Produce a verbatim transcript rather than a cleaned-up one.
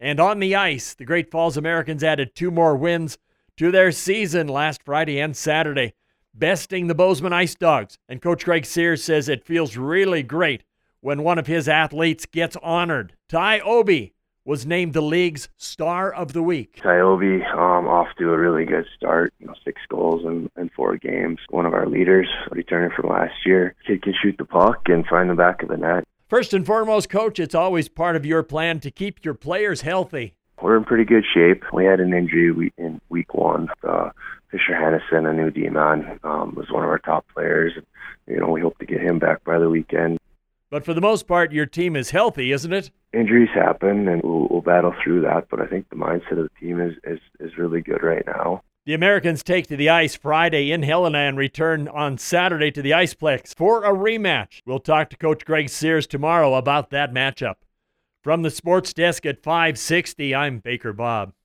And on the ice, the Great Falls Americans added two more wins to their season last Friday and Saturday, besting the Bozeman Ice Dogs. And Coach Greg Sears says it feels really great when one of his athletes gets honored. Ty Obi was named the league's Star of the Week. Ty Obi um, off to a really good start. You know, six goals in, in four games. One of our leaders, returning from last year. Kid can shoot the puck and find the back of the net. First and foremost, Coach, it's always part of your plan to keep your players healthy. We're in pretty good shape. We had an injury in week one. Uh, Fisher Hennessy, a new D-man, um, was one of our top players. You know, we hope to get him back by the weekend. But for the most part, your team is healthy, isn't it? Injuries happen, and we'll, we'll battle through that. But I think the mindset of the team is, is, is really good right now. The Americans take to the ice Friday in Helena and return on Saturday to the Iceplex for a rematch. We'll talk to Coach Greg Sears tomorrow about that matchup. From the sports desk at five sixty, I'm Baker Bob.